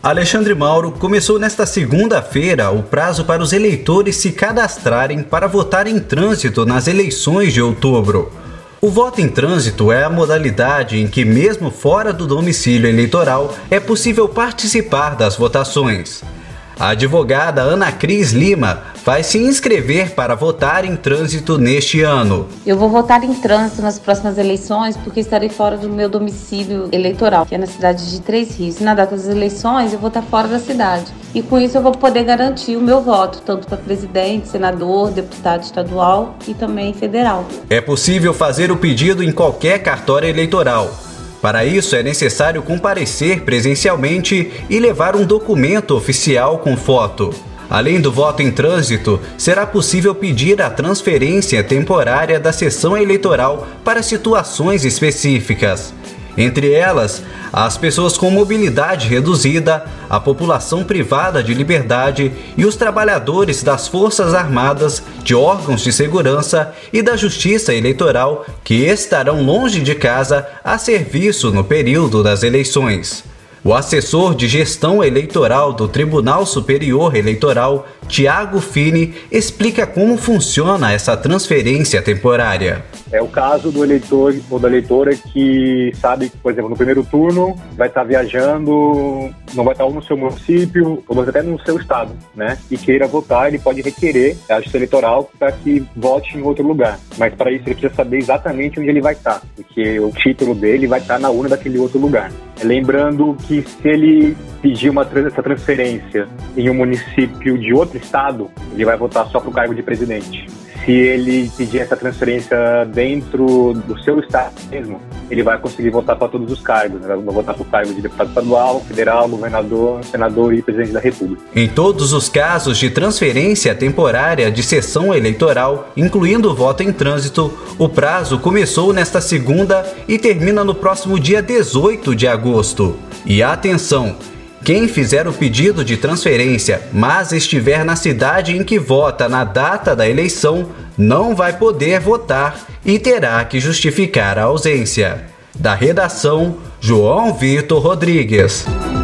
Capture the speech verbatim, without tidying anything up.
Alexandre Mauro, começou nesta segunda-feira o prazo para os eleitores se cadastrarem para votar em trânsito nas eleições de outubro. O voto em trânsito é a modalidade em que, mesmo fora do domicílio eleitoral, é possível participar das votações. A advogada Ana Cris Lima vai se inscrever para votar em trânsito neste ano. Eu vou votar em trânsito nas próximas eleições porque estarei fora do meu domicílio eleitoral, que é na cidade de Três Rios. Na data das eleições eu vou estar fora da cidade e com isso eu vou poder garantir o meu voto, tanto para presidente, senador, deputado estadual e também federal. É possível fazer o pedido em qualquer cartório eleitoral. Para isso, é necessário comparecer presencialmente e levar um documento oficial com foto. Além do voto em trânsito, será possível pedir a transferência temporária da sessão eleitoral para situações específicas. Entre elas, as pessoas com mobilidade reduzida, a população privada de liberdade e os trabalhadores das Forças Armadas, de órgãos de segurança e da Justiça Eleitoral que estarão longe de casa a serviço no período das eleições. O assessor de gestão eleitoral do Tribunal Superior Eleitoral, Tiago Fini, explica como funciona essa transferência temporária. É o caso do eleitor ou da eleitora que sabe que, por exemplo, no primeiro turno vai estar viajando, não vai estar ou no seu município ou até no seu estado, né? E queira votar, ele pode requerer a Justiça Eleitoral para que vote em outro lugar. Mas para isso ele precisa saber exatamente onde ele vai estar, porque o título dele vai estar na urna daquele outro lugar. Lembrando que se ele pedir uma essa transferência em um município de outro estado, ele vai votar só para o cargo de presidente. Se ele pedir essa transferência dentro do seu estado mesmo, ele vai conseguir votar para todos os cargos. Né? Vai votar para o cargo de deputado estadual, federal, governador, senador e presidente da República. Em todos os casos de transferência temporária de sessão eleitoral, incluindo o voto em trânsito, o prazo começou nesta segunda e termina no próximo dia dezoito de agosto. E atenção! Quem fizer o pedido de transferência, mas estiver na cidade em que vota na data da eleição, não vai poder votar e terá que justificar a ausência. Da redação, João Vitor Rodrigues.